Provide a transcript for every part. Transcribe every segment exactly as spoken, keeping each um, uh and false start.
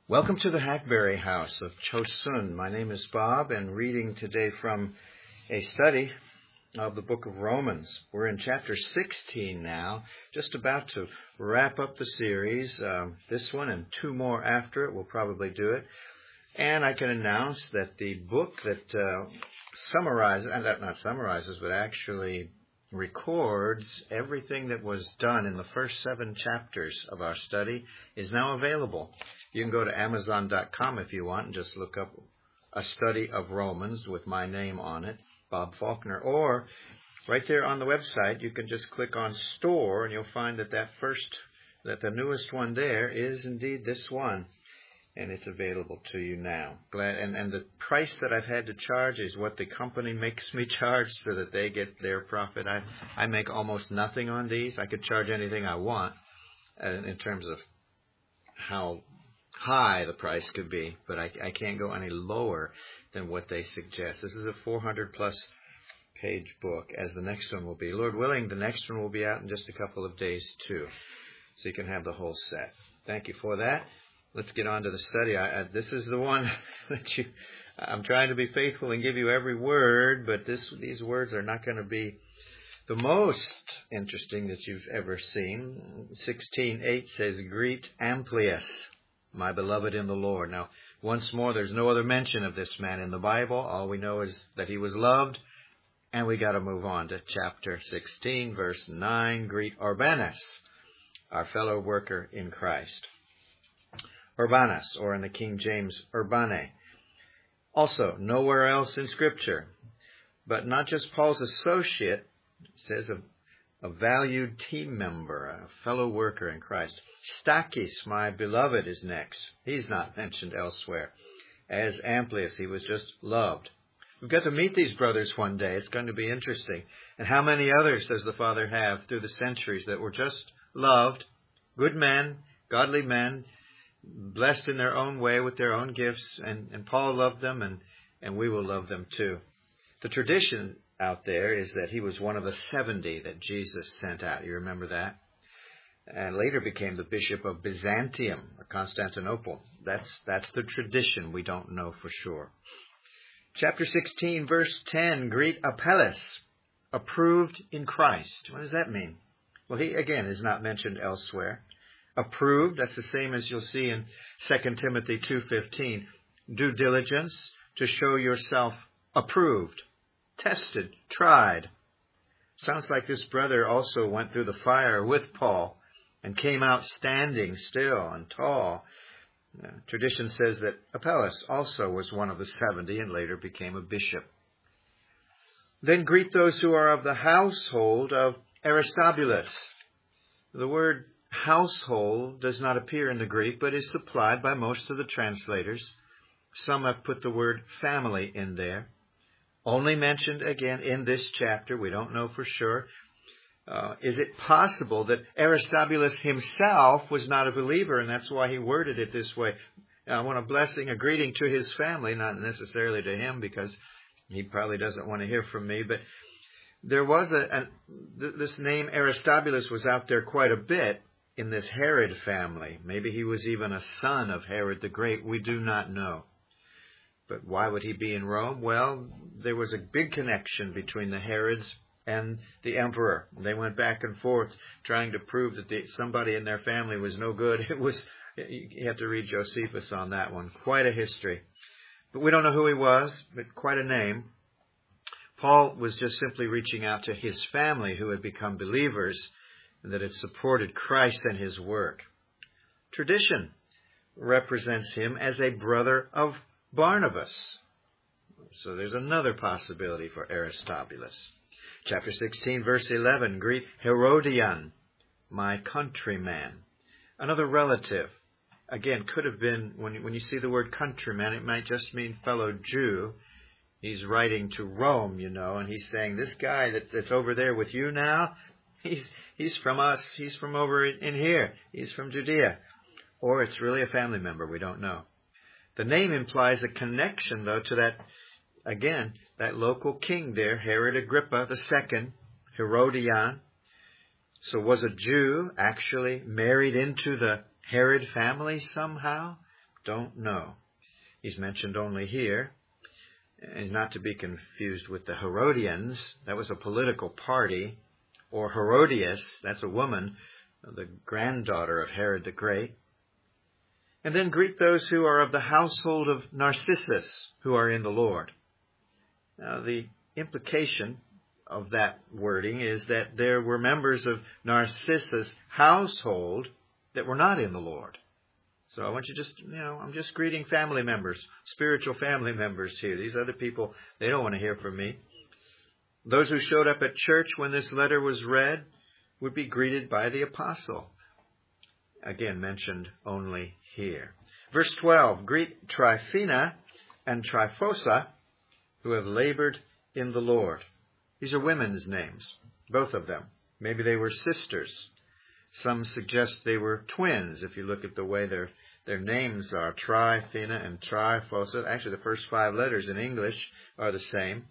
Welcome to the Hackberry House of Chosun. My name is Bob, and reading today from a study of the book of Romans. We're in chapter sixteen now, just about to wrap up the series. Um, this one and two more after it, we'll probably do it. And I can announce that the book that uh, summarizes, and that not summarizes, but actually records everything that was done in the first seven chapters of our study is now available. You can go to amazon dot com if you want and just look up a study of Romans with my name on it, Bob Faulkner, or right there on the website you can just click on store and you'll find that that first, that the newest one there is indeed this one. And it's available to you now. Glad, and, and the price that I've had to charge is what the company makes me charge so that they get their profit. I, I make almost nothing on these. I could charge anything I want uh, in terms of how high the price could be, but I, I can't go any lower than what they suggest. This is a four hundred plus page book, as the next one will be. Lord willing, the next one will be out in just a couple of days too, so you can have the whole set. Thank you for that. Let's get on to the study. I, I, this is the one that you, I'm trying to be faithful and give you every word, but this, these words are not going to be the most interesting that you've ever seen. sixteen eight says, "Greet Amplias, my beloved in the Lord." Now, once more, there's no other mention of this man in the Bible. All we know is that he was loved, and we got to move on to chapter sixteen, verse nine. "Greet Urbanus, our fellow worker in Christ." Urbanus, or in the King James, Urbane. Also, nowhere else in Scripture, but not just Paul's associate, it says a, a valued team member, a fellow worker in Christ. Stachys, my beloved, is next. He's not mentioned elsewhere. As Amplias, he was just loved. We've got to meet these brothers one day. It's going to be interesting. And how many others does the Father have through the centuries that were just loved, good men, godly men, blessed in their own way with their own gifts, and, and Paul loved them, and, and we will love them too. The tradition out there is that he was one of the seventy that Jesus sent out. You remember that? And later became the Bishop of Byzantium, or Constantinople. That's, that's the tradition. We don't know for sure. Chapter sixteen, verse ten, "Greet Apelles, approved in Christ." What does that mean? Well, he, again, is not mentioned elsewhere. Approved, that's the same as you'll see in Second Timothy two fifteen. Due diligence to show yourself approved, tested, tried. Sounds like this brother also went through the fire with Paul and came out standing still and tall. Uh, tradition says that Apelles also was one of the seventy and later became a bishop. Then greet those who are of the household of Aristobulus. The word household does not appear in the Greek, but is supplied by most of the translators. Some have put the word family in there. Only mentioned again in this chapter. We don't know for sure. Uh, is it possible that Aristobulus himself was not a believer, and that's why he worded it this way? I want a blessing, a greeting to his family, not necessarily to him, because he probably doesn't want to hear from me. But there was a, a this name Aristobulus was out there quite a bit in this Herod family. Maybe he was even a son of Herod the Great. We do not know. But why would he be in Rome? Well, there was a big connection between the Herods and the emperor. They went back and forth trying to prove that the, somebody in their family was no good. It was, you have to read Josephus on that one. Quite a history. But we don't know who he was, but quite a name. Paul was just simply reaching out to his family who had become believers, and that it supported Christ and his work. Tradition represents him as a brother of Barnabas. So there's another possibility for Aristobulus. Chapter sixteen, verse eleven, "Greet Herodion, my countryman." Another relative. Again, could have been, when, when you see the word countryman, it might just mean fellow Jew. He's writing to Rome, you know, and he's saying, this guy that, that's over there with you now, He's he's from us. He's from over in here. He's from Judea. Or it's really a family member. We don't know. The name implies a connection, though, to that, again, that local king there, Herod Agrippa the Second, Herodion. So was a Jew actually married into the Herod family somehow? Don't know. He's mentioned only here, and not to be confused with the Herodians. That was a political party. Or Herodias, that's a woman, the granddaughter of Herod the Great. And then greet those who are of the household of Narcissus, who are in the Lord. Now, the implication of that wording is that there were members of Narcissus' household that were not in the Lord. So I want you just, you know, I'm just greeting family members, spiritual family members here. These other people, they don't want to hear from me. Those who showed up at church when this letter was read would be greeted by the apostle. Again, mentioned only here. Verse twelve, greet Tryphena and Tryphosa, who have labored in the Lord. These are women's names, both of them. Maybe they were sisters. Some suggest they were twins, if you look at the way their their names are, Tryphena and Tryphosa. Actually, the first five letters in English are the same.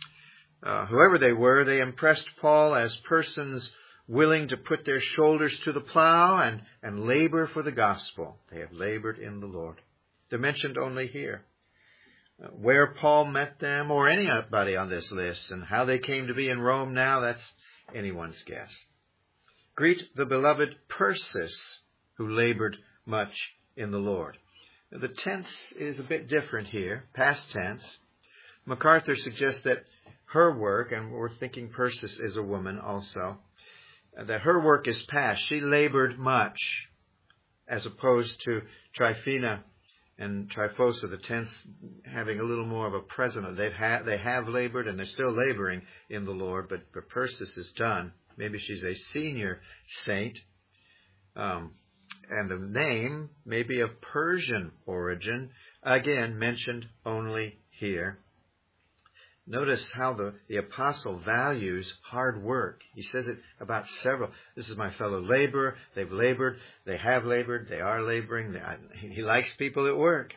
Uh, whoever they were, they impressed Paul as persons willing to put their shoulders to the plow and, and labor for the gospel. They have labored in the Lord. They're mentioned only here. Uh, where Paul met them, or anybody on this list, and how they came to be in Rome now, that's anyone's guess. Greet the beloved Persis, who labored much in the Lord. The tense is a bit different here, past tense. MacArthur suggests that her work, and we're thinking Persis is a woman also, that her work is past. She labored much, as opposed to Tryphena and Tryphosa, the tense having a little more of a present. They've ha- they have labored and they're still laboring in the Lord, but, but Persis is done. Maybe she's a senior saint. Um, and the name may be of Persian origin, again mentioned only here. Notice how the, the apostle values hard work. He says it about several. This is my fellow laborer. They've labored. They have labored. They are laboring. They, I, he likes people at work.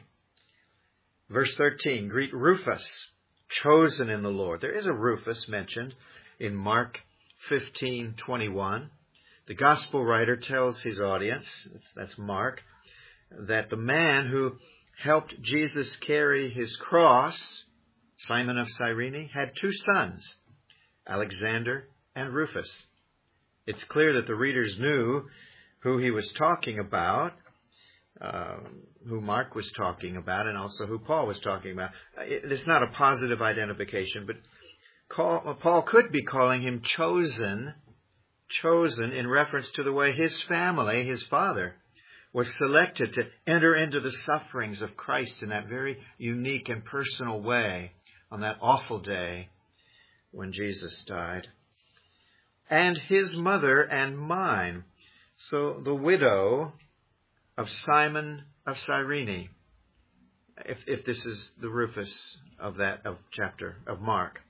Verse thirteen, greet Rufus, chosen in the Lord. There is a Rufus mentioned in Mark fifteen twenty-one. The gospel writer tells his audience, that's Mark, that the man who helped Jesus carry his cross, Simon of Cyrene, had two sons, Alexander and Rufus. It's clear that the readers knew who he was talking about, uh, who Mark was talking about, and also who Paul was talking about. It's not a positive identification, but call, Paul could be calling him chosen, chosen in reference to the way his family, his father, was selected to enter into the sufferings of Christ in that very unique and personal way on that awful day when Jesus died. And his mother and mine. So the widow of Simon of Cyrene, if, if this is the Rufus of that of chapter of Mark.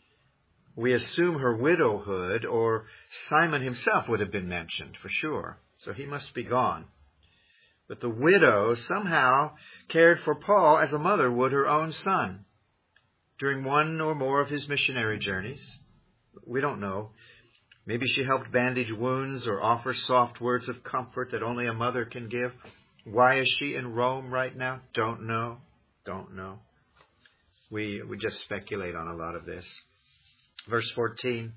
We assume her widowhood, or Simon himself would have been mentioned for sure. So he must be gone. But the widow somehow cared for Paul as a mother would her own son during one or more of his missionary journeys. We don't know. Maybe she helped bandage wounds or offer soft words of comfort that only a mother can give. Why is she in Rome right now? Don't know. Don't know. We, we just speculate on a lot of this. Verse fourteen,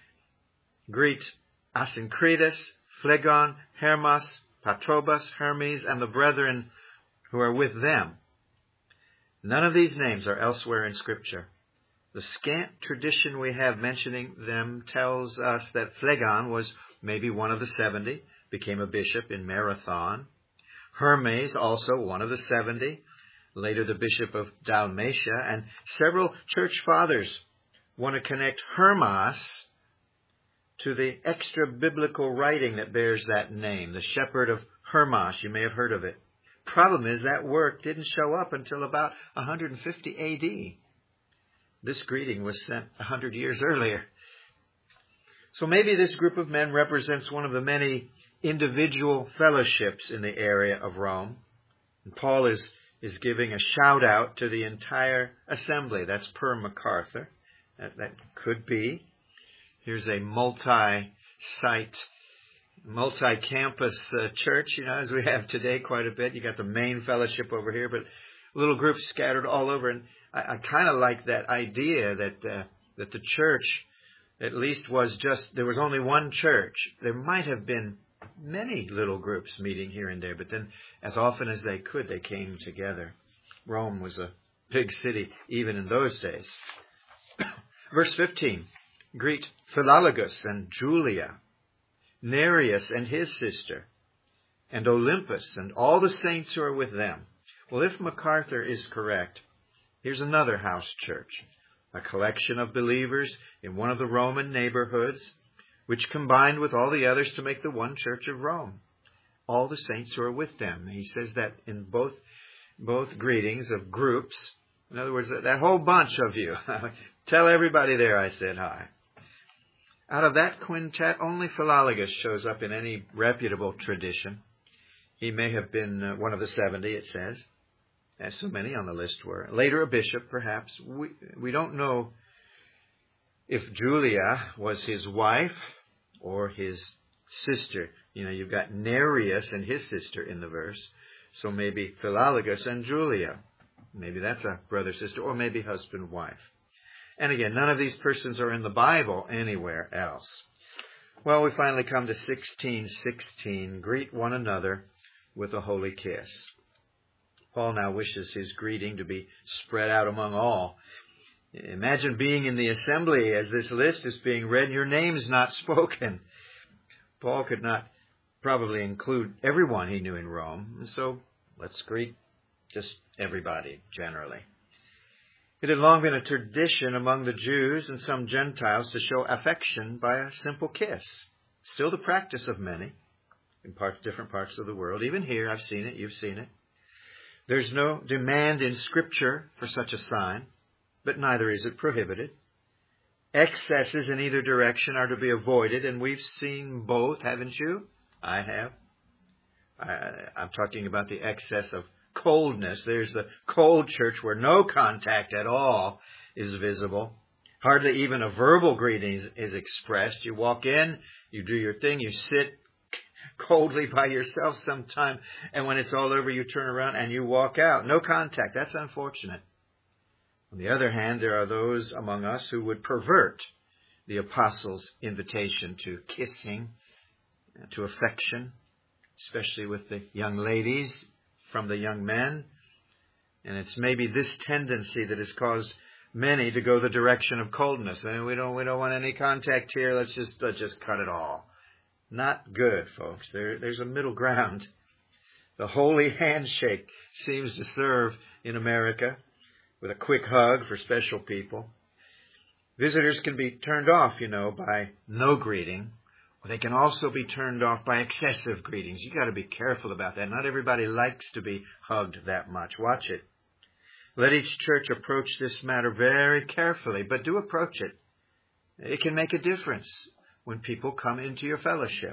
greet Asyncritus, Phlegon, Hermas, Patrobas, Hermes, and the brethren who are with them. None of these names are elsewhere in Scripture. The scant tradition we have mentioning them tells us that Phlegon was maybe one of the seventy, became a bishop in Marathon. Hermes, also one of the seventy, later the bishop of Dalmatia, and several church fathers want to connect Hermas to the extra biblical writing that bears that name, the shepherd of Hermas. You may have heard of it. Problem is that work didn't show up until about one hundred fifty A D. This greeting was sent one hundred years earlier. So maybe this group of men represents one of the many individual fellowships in the area of Rome. And Paul is, is giving a shout out to the entire assembly. That's per MacArthur. That, that could be. Here's a multi-site multi-campus uh, church, you know, as we have today quite a bit. You got the main fellowship over here, but little groups scattered all over. And I, I kind of like that idea that uh, that the church at least was just, there was only one church. There might have been many little groups meeting here and there, but then as often as they could, they came together. Rome was a big city even in those days. Verse fifteen, greet Philologus and Julia, Nereus and his sister, and Olympus and all the saints who are with them. Well, if MacArthur is correct, here's another house church, a collection of believers in one of the Roman neighborhoods, which combined with all the others to make the one church of Rome. All the saints who are with them. He says that in both both greetings of groups. In other words, that, that whole bunch of you. Tell everybody there I said hi. Out of that quintet, only Philologus shows up in any reputable tradition. He may have been uh, one of the seventy, it says, as so many on the list were. Later a bishop, perhaps. We, we don't know if Julia was his wife or his sister. You know, you've got Nereus and his sister in the verse. So maybe Philologus and Julia. Maybe that's a brother-sister, or maybe husband-wife. And again, none of these persons are in the Bible anywhere else. Well, we finally come to sixteen sixteen. Greet one another with a holy kiss. Paul now wishes his greeting to be spread out among all. Imagine being in the assembly as this list is being read and your name's not spoken. Paul could not probably include everyone he knew in Rome, and so let's greet just everybody generally. It had long been a tradition among the Jews and some Gentiles to show affection by a simple kiss. Still the practice of many in parts, different parts of the world. Even here, I've seen it, you've seen it. There's no demand in Scripture for such a sign, but neither is it prohibited. Excesses in either direction are to be avoided, and we've seen both, haven't you? I have. I, I'm talking about the excess of coldness. There's the cold church where no contact at all is visible. Hardly even a verbal greeting is, is expressed. You walk in, you do your thing, you sit coldly by yourself sometime, and when it's all over, you turn around and you walk out. No contact. That's unfortunate. On the other hand, there are those among us who would pervert the apostles' invitation to kissing, to affection, especially with the young ladies from the young men. And it's maybe this tendency that has caused many to go the direction of coldness. I mean, we don't we don't want any contact here. Let's just let's just cut it all. Not good, folks. There there's a middle ground. The holy handshake seems to serve in America, with a quick hug for special people. Visitors can be turned off, you know, by no greeting. Or they can also be turned off by excessive greetings. You've got to be careful about that. Not everybody likes to be hugged that much. Watch it. Let each church approach this matter very carefully, but do approach it. It can make a difference when people come into your fellowship.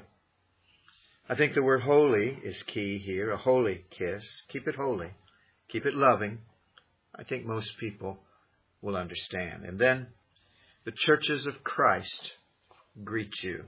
I think the word holy is key here, a holy kiss. Keep it holy. Keep it loving. I think most people will understand. And then the churches of Christ greet you.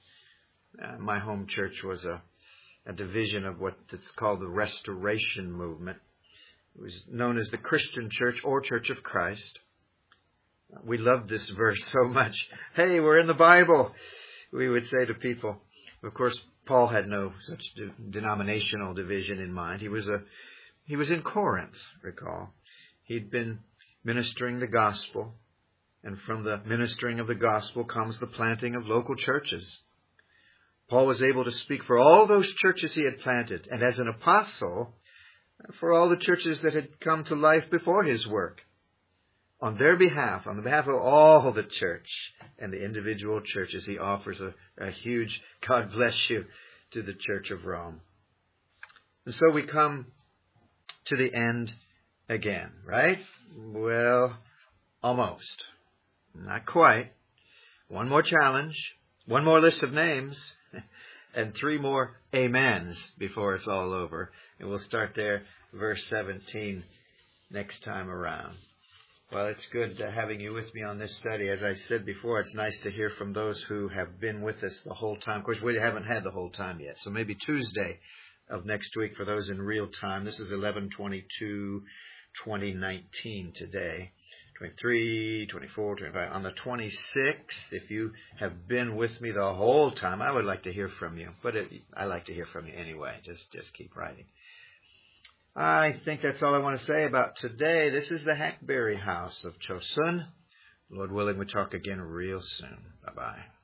Uh, my home church was a, a division of what is called the Restoration Movement. It was known as the Christian Church or Church of Christ. Uh, we loved this verse so much. Hey, we're in the Bible, we would say to people. Of course, Paul had no such de- denominational division in mind. He was a he was in Corinth, recall. He'd been ministering the gospel, and from the ministering of the gospel comes the planting of local churches. Paul was able to speak for all those churches he had planted, and as an apostle, for all the churches that had come to life before his work. On their behalf, on the behalf of all the church and the individual churches, he offers a, a huge God bless you to the Church of Rome. And so we come to the end again, right? Well, almost. Not quite. One more challenge, one more list of names, and three more amens before it's all over. And we'll start there, verse seventeen, next time around. Well, it's good uh, having you with me on this study. As I said before, it's nice to hear from those who have been with us the whole time. Of course, we haven't had the whole time yet, so maybe Tuesday of next week for those in real time. This is eleven twenty-two twenty nineteen today. twenty-three, twenty-four, twenty-five. On the twenty-sixth, if you have been with me the whole time, I would like to hear from you. But it, I like to hear from you anyway. Just, just keep writing. I think that's all I want to say about today. This is the Hackberry House of Chosun. Lord willing, we talk again real soon. Bye-bye.